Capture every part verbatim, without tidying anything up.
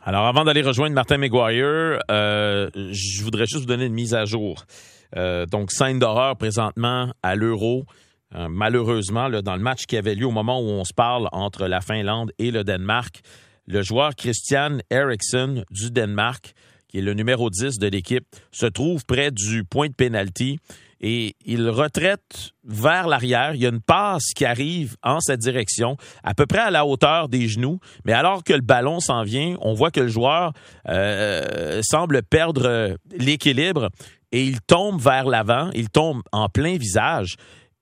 Alors, avant d'aller rejoindre Martin McGuire, euh, je voudrais juste vous donner une mise à jour. Euh, donc, scène d'horreur présentement à l'Euro. Euh, malheureusement, là, dans le match qui avait lieu au moment où on se parle entre la Finlande et le Danemark, le joueur Christian Eriksen du Danemark, qui est le numéro dix de l'équipe, se trouve près du point de pénalty et il retraite vers l'arrière. Il y a une passe qui arrive en cette direction, à peu près à la hauteur des genoux, mais alors que le ballon s'en vient, on voit que le joueur euh, semble perdre l'équilibre et il tombe vers l'avant, il tombe en plein visage.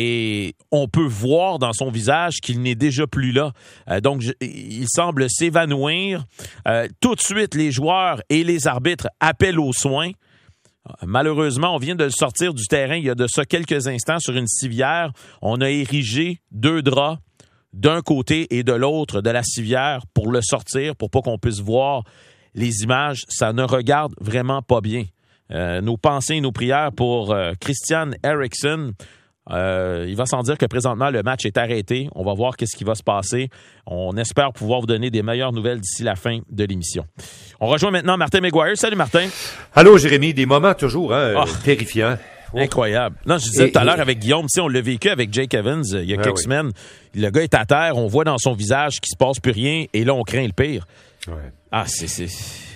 Et on peut voir dans son visage qu'il n'est déjà plus là. Euh, donc, je, il semble s'évanouir. Euh, tout de suite, les joueurs et les arbitres appellent aux soins. Euh, malheureusement, on vient de le sortir du terrain il y a de ça quelques instants sur une civière. On a érigé deux draps d'un côté et de l'autre de la civière pour le sortir, pour pas qu'on puisse voir les images. Ça ne regarde vraiment pas bien. Euh, nos pensées et nos prières pour euh, Christian Eriksen. Euh, il va sans dire que présentement, le match est arrêté. On va voir qu'est-ce qui va se passer. On espère pouvoir vous donner des meilleures nouvelles d'ici la fin de l'émission. On rejoint maintenant Martin McGuire. Salut, Martin. Allô, Jérémy. Des moments toujours hein, oh. terrifiants. Oh. Incroyable. Non, je disais et, tout à l'heure et... avec Guillaume, si on l'a vécu avec Jake Evans il y a ah, quelques oui. semaines. Le gars est à terre, on voit dans son visage qu'il se passe plus rien et là, on craint le pire. Ouais. Ah, c'est... c'est...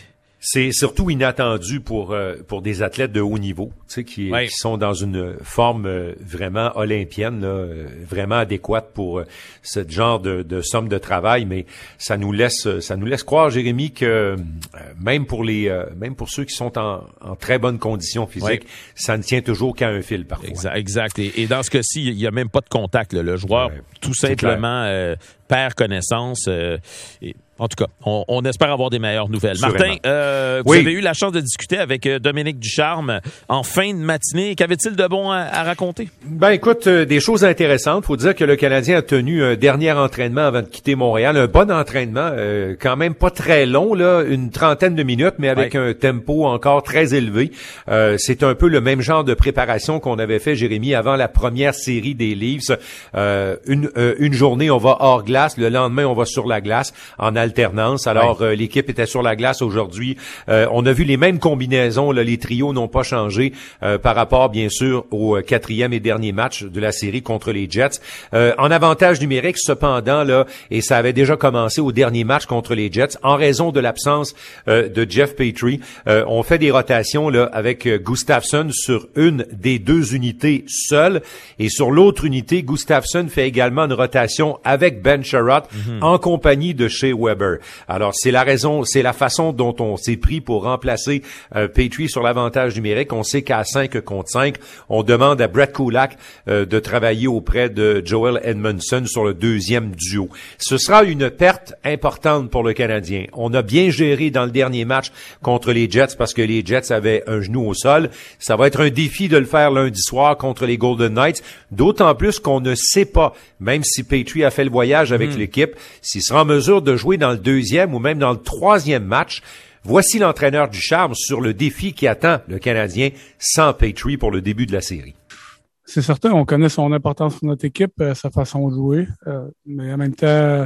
C'est surtout inattendu pour euh, pour des athlètes de haut niveau, tu sais, qui, oui. qui sont dans une forme euh, vraiment olympienne, là, euh, vraiment adéquate pour euh, ce genre de, de somme de travail. Mais ça nous laisse ça nous laisse croire, Jérémy, que euh, même pour les euh, même pour ceux qui sont en, en très bonne condition physique, oui. ça ne tient toujours qu'à un fil parfois. Exact. exact. Et, et dans ce cas-ci, il y a même pas de contact. Là. Le joueur, ouais, tout simplement, euh, perd connaissance. Euh, et, En tout cas, on, on espère avoir des meilleures nouvelles. Sûrement. Martin, euh, vous oui. avez eu la chance de discuter avec euh, Dominique Ducharme en fin de matinée. Qu'avait-il de bon à, à raconter? Ben écoute, euh, des choses intéressantes. Faut dire que le Canadien a tenu un dernier entraînement avant de quitter Montréal. Un bon entraînement, euh, quand même pas très long, là, une trentaine de minutes, mais avec ouais. un tempo encore très élevé. Euh, c'est un peu le même genre de préparation qu'on avait fait, Jérémy, avant la première série des Leafs. Euh, une, euh, une journée, on va hors glace. Le lendemain, on va sur la glace en alternance. Alors, ouais. euh, l'équipe était sur la glace aujourd'hui. Euh, on a vu les mêmes combinaisons. Là, les trios n'ont pas changé euh, par rapport, bien sûr, au quatrième et dernier match de la série contre les Jets. Euh, en avantage numérique, cependant, là, et ça avait déjà commencé au dernier match contre les Jets, en raison de l'absence euh, de Jeff Petrie, euh, on fait des rotations là avec euh, Gustafsson sur une des deux unités seule, et sur l'autre unité, Gustafsson fait également une rotation avec Ben Sherratt mm-hmm. en compagnie de Shea Weber. Alors, c'est la raison, c'est la façon dont on s'est pris pour remplacer euh, Petrie sur l'avantage numérique. On sait qu'à cinq contre cinq, on demande à Brett Kulak euh, de travailler auprès de Joel Edmondson sur le deuxième duo. Ce sera une perte importante pour le Canadien. On a bien géré dans le dernier match contre les Jets parce que les Jets avaient un genou au sol. Ça va être un défi de le faire lundi soir contre les Golden Knights, d'autant plus qu'on ne sait pas, même si Petrie a fait le voyage avec mmh. l'équipe, s'il sera en mesure de jouer dans le deuxième ou même dans le troisième match. Voici l'entraîneur Ducharme sur le défi qui attend le Canadien sans Petrie pour le début de la série. C'est certain, on connaît son importance pour notre équipe, euh, sa façon de jouer, euh, mais en même temps,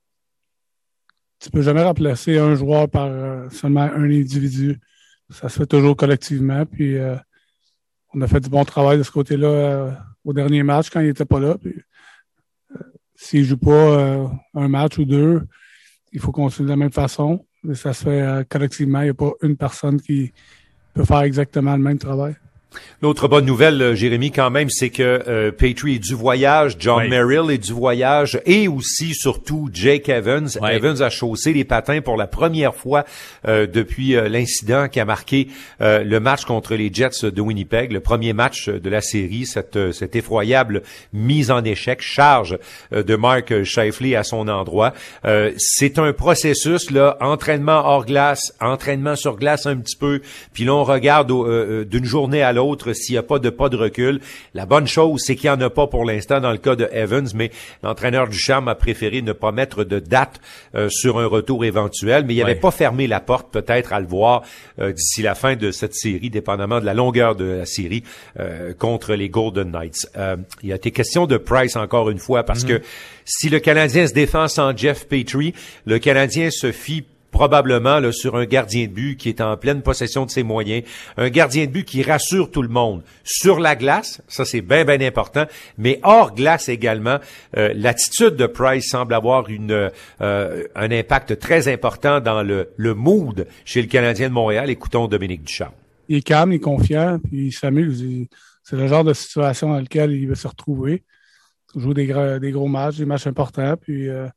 tu peux jamais remplacer un joueur par euh, seulement un individu. Ça se fait toujours collectivement, puis euh, on a fait du bon travail de ce côté-là euh, au dernier match quand il était pas là. Puis, euh, s'il joue pas euh, un match ou deux, il faut continuer de la même façon. Mais ça se fait euh, collectivement. Il n'y a pas une personne qui peut faire exactement le même travail. L'autre bonne nouvelle, Jérémy, quand même, c'est que euh, Petrie est du voyage, John oui. Merrill est du voyage et aussi, surtout, Jake Evans. Oui. Evans a chaussé les patins pour la première fois euh, depuis euh, l'incident qui a marqué euh, le match contre les Jets de Winnipeg, le premier match de la série, cette, cette effroyable mise en échec, charge euh, de Mark Scheifele à son endroit. Euh, c'est un processus, là, entraînement hors glace, entraînement sur glace un petit peu, puis là, on regarde euh, d'une journée à l'autre s'il n'y a pas de pas de recul. La bonne chose, c'est qu'il n'y en a pas pour l'instant dans le cas de Evans, mais l'entraîneur Ducharme a préféré ne pas mettre de date euh, sur un retour éventuel, mais il n'avait ouais. pas fermé la porte peut-être à le voir euh, d'ici la fin de cette série, dépendamment de la longueur de la série euh, contre les Golden Knights. Euh, il a été question de Price encore une fois, parce mm-hmm. que si le Canadien se défend sans Jeff Petrie, le Canadien se fie probablement là, sur un gardien de but qui est en pleine possession de ses moyens, un gardien de but qui rassure tout le monde. Sur la glace, ça c'est bien, bien important, mais hors glace également, euh, l'attitude de Price semble avoir une euh, un impact très important dans le, le mood chez le Canadien de Montréal. Écoutons Dominique Ducharme. Il est calme, il est confiant, puis il s'amuse. Il, c'est le genre de situation dans lequel il veut se retrouver. Il joue des, gros, des gros matchs, des matchs importants, puis euh,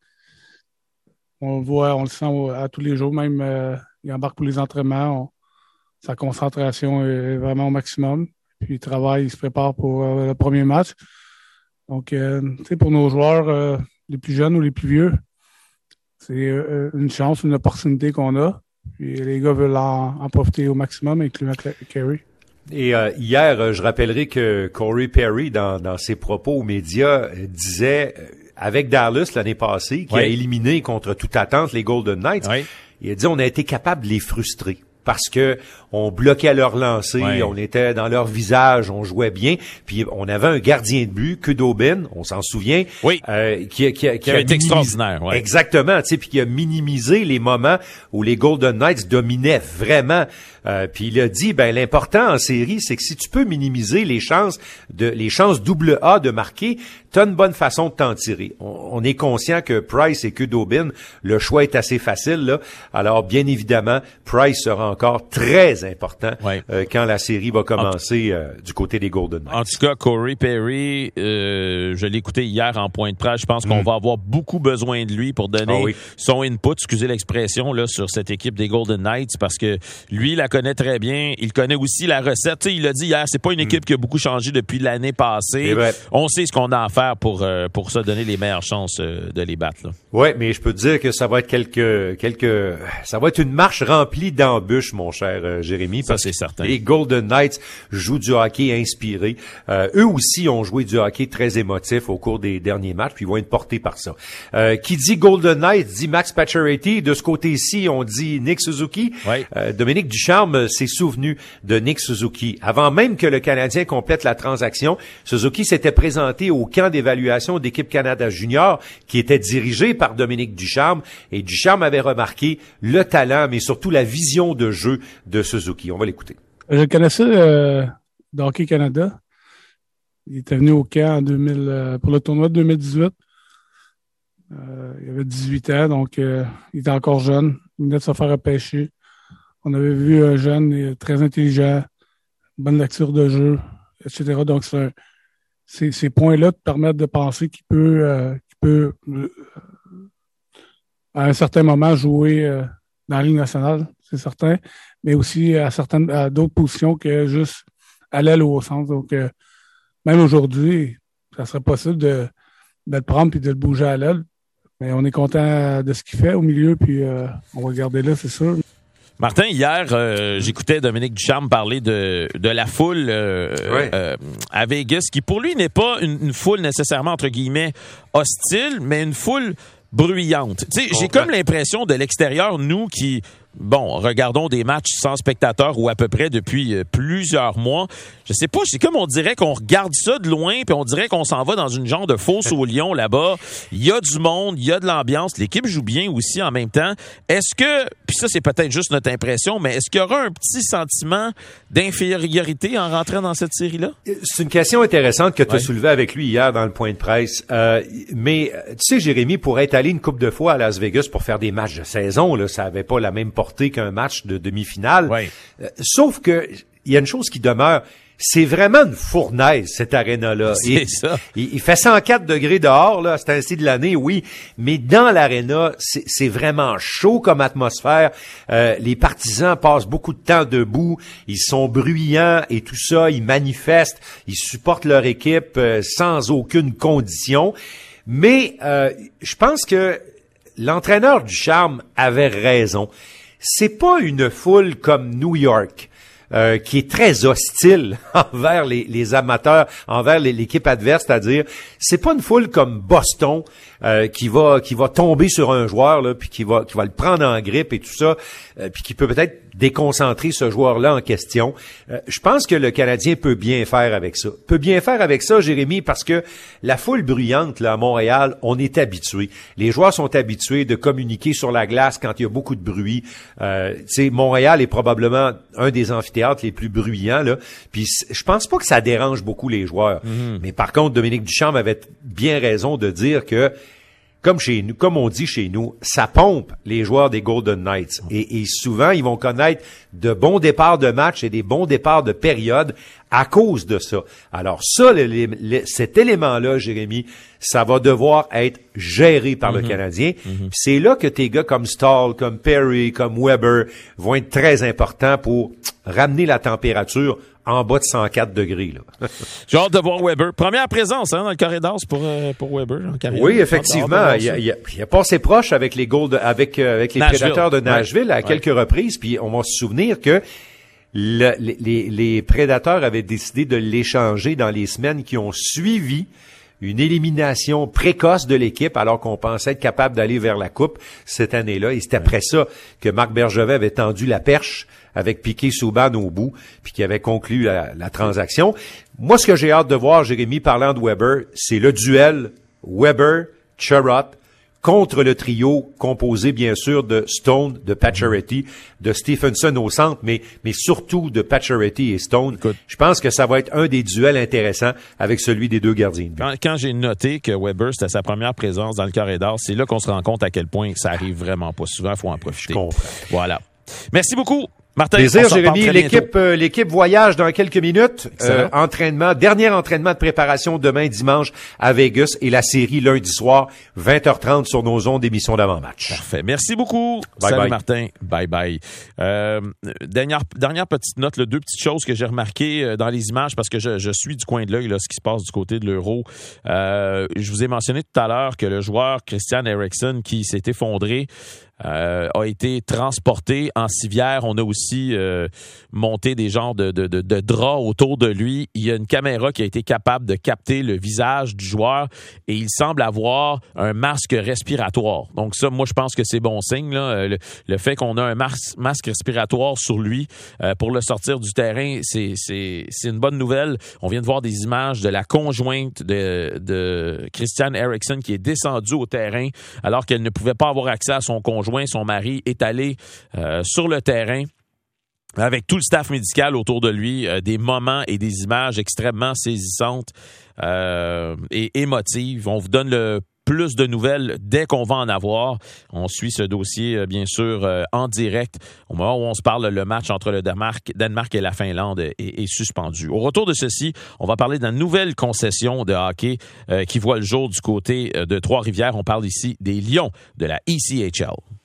on le voit, on le sent à tous les jours, même euh, il embarque pour les entraînements, on, sa concentration est vraiment au maximum, puis il travaille, il se prépare pour euh, le premier match. Donc, euh, tu sais, pour nos joueurs, euh, les plus jeunes ou les plus vieux, c'est euh, une chance, une opportunité qu'on a, puis les gars veulent en, en profiter au maximum, incluant Carey. Et euh, hier, euh, je rappellerai que Corey Perry, dans, dans ses propos aux médias, euh, disait, euh, avec Dallas l'année passée, qui oui. a éliminé contre toute attente les Golden Knights, oui. il a dit on a été capable de les frustrer. Parce que on bloquait leur lancer, ouais. on était dans leur visage, on jouait bien, puis on avait un gardien de but, Khudobin, on s'en souvient, oui. euh, qui, qui, qui, qui a été extraordinaire, ouais. Exactement, tu sais, puis qui a minimisé les moments où les Golden Knights dominaient vraiment. Euh, puis il a dit, ben l'important en série, c'est que si tu peux minimiser les chances de les chances double A de marquer, t'as une bonne façon de t'en tirer. On, on est conscient que Price et Khudobin, le choix est assez facile là. Alors bien évidemment, Price sera encore très important ouais. euh, quand la série va commencer euh, du côté des Golden Knights. En tout cas, Corey Perry, euh, je l'ai écouté hier en point de presse. Je pense qu'on mm. va avoir beaucoup besoin de lui pour donner oh oui. son input, excusez l'expression, là, sur cette équipe des Golden Knights, parce que lui, il la connaît très bien. Il connaît aussi la recette. Tu sais, il l'a dit hier, c'est pas une équipe mm. qui a beaucoup changé depuis l'année passée. On sait ce qu'on a à faire pour euh, pour se donner les meilleures chances euh, de les battre. Oui, mais je peux te dire que ça va être quelques quelques ça va être une marche remplie d'embûches, mon cher euh, Jérémy. Ça, c'est certain. Les Golden Knights jouent du hockey inspiré. Euh, eux aussi ont joué du hockey très émotif au cours des derniers matchs, puis ils vont être portés par ça. Euh, qui dit Golden Knights dit Max Pacioretty. De ce côté-ci, on dit Nick Suzuki. Oui. Euh, Dominique Ducharme s'est souvenu de Nick Suzuki. Avant même que le Canadien complète la transaction, Suzuki s'était présenté au camp d'évaluation d'équipe Canada Junior qui était dirigé par Dominique Ducharme, et Ducharme avait remarqué le talent, mais surtout la vision de jeu de Suzuki. On va l'écouter. Je connaissais euh, de Hockey Canada. Il était venu au camp en deux mille, euh, pour le tournoi de deux mille dix-huit. Euh, il avait dix-huit ans, donc euh, il était encore jeune. Il venait de se faire repêcher. On avait vu un jeune très intelligent, bonne lecture de jeu, et cetera. Donc, c'est un, ces, ces points-là te permettent de penser qu'il peut, euh, qu'il peut euh, à un certain moment jouer euh, dans la Ligue nationale, c'est certain, mais aussi à certaines à d'autres positions que juste à l'aile ou au centre. Donc, euh, même aujourd'hui, ça serait possible de, de le prendre puis de le bouger à l'aile. Mais on est content de ce qu'il fait au milieu, puis euh, on va le garder là, c'est sûr. Martin, hier, euh, j'écoutais Dominique Ducharme parler de, de la foule euh, ouais. euh, à Vegas, qui pour lui n'est pas une, une foule nécessairement, entre guillemets, hostile, mais une foule bruyante. Tu sais, j'ai comme l'impression de l'extérieur, nous qui, bon, regardons des matchs sans spectateurs ou à peu près depuis euh, plusieurs mois. Je sais pas, c'est comme on dirait qu'on regarde ça de loin puis on dirait qu'on s'en va dans une genre de fosse au lion là-bas. Il y a du monde, il y a de l'ambiance. L'équipe joue bien aussi en même temps. Est-ce que, puis ça c'est peut-être juste notre impression, mais est-ce qu'il y aura un petit sentiment d'infériorité en rentrant dans cette série-là? C'est une question intéressante que tu as ouais. soulevée avec lui hier dans le point de presse. Euh, mais tu sais, Jérémy, pour être allé une couple de fois à Las Vegas pour faire des matchs de saison, là, ça avait pas la même portée qu'un match de demi-finale. Ouais. Euh, sauf que il y a une chose qui demeure. C'est vraiment une fournaise, cette aréna-là. C'est et, ça. Il, il fait cent quatre degrés dehors, là, c'est ainsi de l'année, oui. Mais dans l'aréna, c'est, c'est vraiment chaud comme atmosphère. Euh, les partisans passent beaucoup de temps debout. Ils sont bruyants et tout ça. Ils manifestent. Ils supportent leur équipe euh, sans aucune condition. Mais euh, je pense que l'entraîneur Ducharme avait raison. C'est pas une foule comme New York. euh, qui est très hostile envers les, les amateurs, envers les, l'équipe adverse, c'est-à-dire c'est pas une foule comme Boston euh, qui va qui va tomber sur un joueur là, puis qui va qui va le prendre en grippe et tout ça, euh, puis qui peut peut-être déconcentrer ce joueur-là en question. Euh, je pense que le Canadien peut bien faire avec ça. Peut bien faire avec ça, Jérémy, parce que la foule bruyante là à Montréal, on est habitué. Les joueurs sont habitués de communiquer sur la glace quand il y a beaucoup de bruit. Euh, tu sais, Montréal est probablement un des amphithéâtres les plus bruyants là. Puis je pense pas que ça dérange beaucoup les joueurs. Mm-hmm. Mais par contre, Dominique Ducharme avait bien raison de dire que Comme chez nous, comme on dit chez nous, ça pompe les joueurs des Golden Knights. Et, et souvent, ils vont connaître de bons départs de match et des bons départs de période à cause de ça. Alors ça, le, le, cet élément-là, Jérémy, ça va devoir être géré par mm-hmm. le Canadien. Mm-hmm. C'est là que tes gars comme Stahl, comme Perry, comme Weber vont être très importants pour ramener la température en bas de cent quatre degrés. Là. J'ai hâte de voir Weber. Première présence hein, dans le corridor pour, euh, pour Weber en carrière. Oui, effectivement. Il a, il, a, il a passé proche avec les Gold, avec, euh, avec les Nashville. Prédateurs de Nashville ouais. à quelques ouais. reprises. Puis on va se souvenir que le, les, les, les Prédateurs avaient décidé de l'échanger dans les semaines qui ont suivi une élimination précoce de l'équipe alors qu'on pensait être capable d'aller vers la Coupe cette année-là. Et c'est après ça que Marc Bergevin avait tendu la perche avec Piquet-Souban au bout, puis qui avait conclu la, la transaction. Moi, ce que j'ai hâte de voir, Jérémy, parlant de Weber, c'est le duel Weber-Chariot contre le trio composé, bien sûr, de Stone, de Pacioretty, de Stephenson au centre, mais mais surtout de Pacioretty et Stone. Écoute, je pense que ça va être un des duels intéressants avec celui des deux gardiens de but. Quand, quand j'ai noté que Weber, c'était sa première présence dans le corridor, c'est là qu'on se rend compte à quel point ça arrive vraiment pas souvent. Il faut en profiter. Je comprends. Voilà. Merci beaucoup. Martin, plaisir, Jérémy. L'équipe, euh, l'équipe voyage dans quelques minutes. Euh, entraînement, dernier entraînement de préparation demain dimanche à Vegas et la série lundi soir, vingt heures trente sur nos ondes d'émission d'avant-match. Parfait. Merci beaucoup. Bye Salut bye. Martin. Bye bye. Euh, dernière, dernière petite note, là, deux petites choses que j'ai remarquées dans les images parce que je, je suis du coin de l'œil là, ce qui se passe du côté de l'Euro. Euh, je vous ai mentionné tout à l'heure que le joueur Christian Eriksen qui s'est effondré Euh, a été transporté en civière. On a aussi euh, monté des genres de, de, de, de draps autour de lui. Il y a une caméra qui a été capable de capter le visage du joueur et il semble avoir un masque respiratoire. Donc ça, moi, je pense que c'est bon signe. Là. Le, le fait qu'on a un mas- masque respiratoire sur lui euh, pour le sortir du terrain, c'est, c'est, c'est une bonne nouvelle. On vient de voir des images de la conjointe de, de Christian Eriksen qui est descendue au terrain alors qu'elle ne pouvait pas avoir accès à son conjoint. Son mari est allé euh, sur le terrain avec tout le staff médical autour de lui, euh, des moments et des images extrêmement saisissantes euh, et émotives. On vous donne le plus de nouvelles dès qu'on va en avoir. On suit ce dossier, euh, bien sûr, euh, en direct. Au moment où on se parle, le match entre le Danemark, Danemark et la Finlande est, est suspendu. Au retour de ceci, on va parler d'une nouvelle concession de hockey euh, qui voit le jour du côté euh, de Trois-Rivières. On parle ici des Lions de la E C H L.